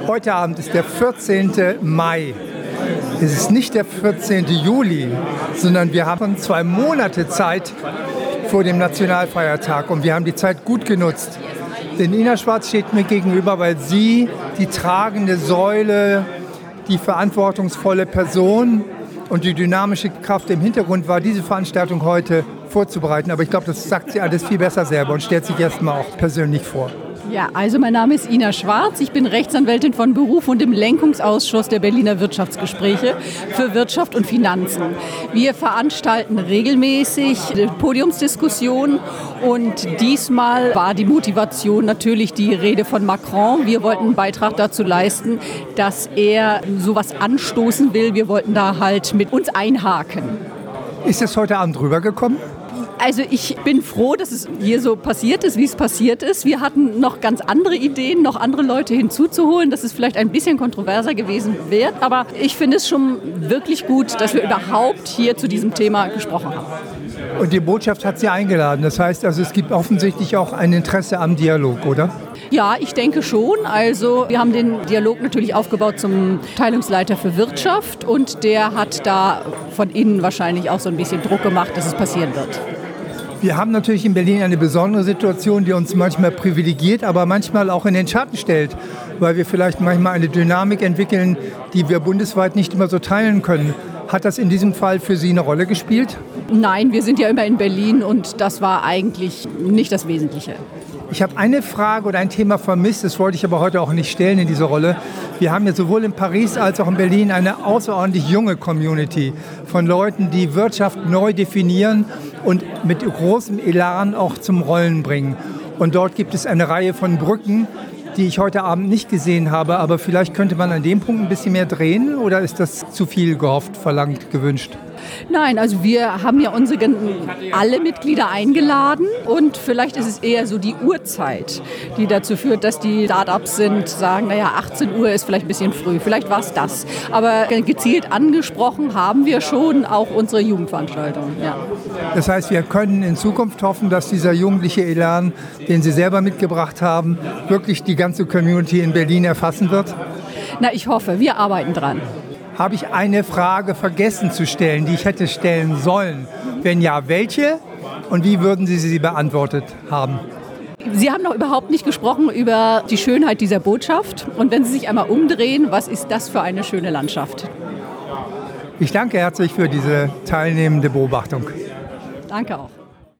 Heute Abend ist der 14. Mai. Es ist nicht der 14. Juli, sondern wir haben 2 Monate Zeit vor dem Nationalfeiertag und wir haben die Zeit gut genutzt. Denn Ina Schwarz steht mir gegenüber, weil sie die tragende Säule, die verantwortungsvolle Person und die dynamische Kraft im Hintergrund war, diese Veranstaltung heute vorzubereiten. Aber ich glaube, das sagt sie alles viel besser selber und stellt sich erstmal auch persönlich vor. Ja, also mein Name ist Ina Schwarz. Ich bin Rechtsanwältin von Beruf und im Lenkungsausschuss der Berliner Wirtschaftsgespräche für Wirtschaft und Finanzen. Wir veranstalten regelmäßig Podiumsdiskussionen und diesmal war die Motivation natürlich die Rede von Macron. Wir wollten einen Beitrag dazu leisten, dass er sowas anstoßen will. Wir wollten da halt mit uns einhaken. Ist es heute Abend rübergekommen? Also ich bin froh, dass es hier so passiert ist, wie es passiert ist. Wir hatten noch ganz andere Ideen, noch andere Leute hinzuzuholen, dass es vielleicht ein bisschen kontroverser gewesen wäre. Aber ich finde es schon wirklich gut, dass wir überhaupt hier zu diesem Thema gesprochen haben. Und die Botschaft hat Sie eingeladen. Das heißt also, es gibt offensichtlich auch ein Interesse am Dialog, oder? Ja, ich denke schon. Also wir haben den Dialog natürlich aufgebaut zum Teilungsleiter für Wirtschaft und der hat da von innen wahrscheinlich auch so ein bisschen Druck gemacht, dass es passieren wird. Wir haben natürlich in Berlin eine besondere Situation, die uns manchmal privilegiert, aber manchmal auch in den Schatten stellt, weil wir vielleicht manchmal eine Dynamik entwickeln, die wir bundesweit nicht immer so teilen können. Hat das in diesem Fall für Sie eine Rolle gespielt? Nein, wir sind ja immer in Berlin und das war eigentlich nicht das Wesentliche. Ich habe eine Frage oder ein Thema vermisst, das wollte ich aber heute auch nicht stellen in dieser Rolle. Wir haben ja sowohl in Paris als auch in Berlin eine außerordentlich junge Community von Leuten, die Wirtschaft neu definieren und mit großem Elan auch zum Rollen bringen. Und dort gibt es eine Reihe von Brücken, die ich heute Abend nicht gesehen habe, aber vielleicht könnte man an dem Punkt ein bisschen mehr drehen oder ist das zu viel gehofft, verlangt, gewünscht? Nein, also wir haben ja alle Mitglieder eingeladen und vielleicht ist es eher so die Uhrzeit, die dazu führt, dass die Start-ups sagen, naja, 18 Uhr ist vielleicht ein bisschen früh, vielleicht war es das. Aber gezielt angesprochen haben wir schon auch unsere Jugendveranstaltung. Ja. Das heißt, wir können in Zukunft hoffen, dass dieser jugendliche Elan, den Sie selber mitgebracht haben, wirklich die ganze Community in Berlin erfassen wird? Na, ich hoffe, wir arbeiten dran. Habe ich eine Frage vergessen zu stellen, die ich hätte stellen sollen? Wenn ja, welche? Und wie würden Sie sie beantwortet haben? Sie haben noch überhaupt nicht gesprochen über die Schönheit dieser Botschaft. Und wenn Sie sich einmal umdrehen, was ist das für eine schöne Landschaft? Ich danke herzlich für diese teilnehmende Beobachtung. Danke auch.